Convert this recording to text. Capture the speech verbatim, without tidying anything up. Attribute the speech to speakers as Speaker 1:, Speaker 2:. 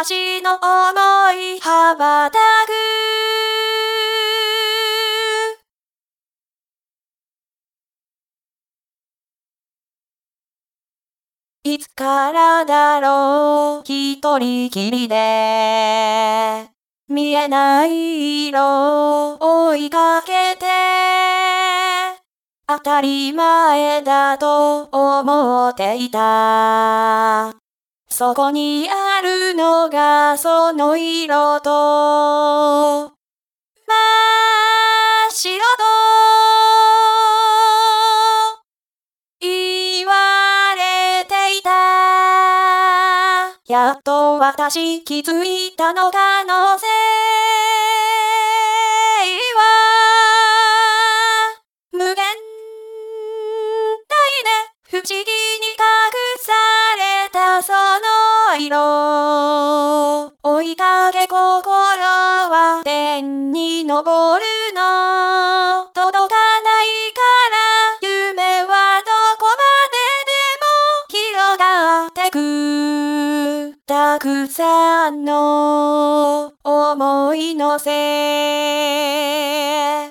Speaker 1: 私の想い羽ばたく。いつからだろう一人きりで見えない色を追いかけて当たり前だと思っていた。そこにあるのがその色と真っ白と言われていた。やっと私気づいたの可能性は無限大で不思議に隠されたその色追いかけ心は天に昇るの届かないから夢はどこまででも広がってくたくさんの思いのせ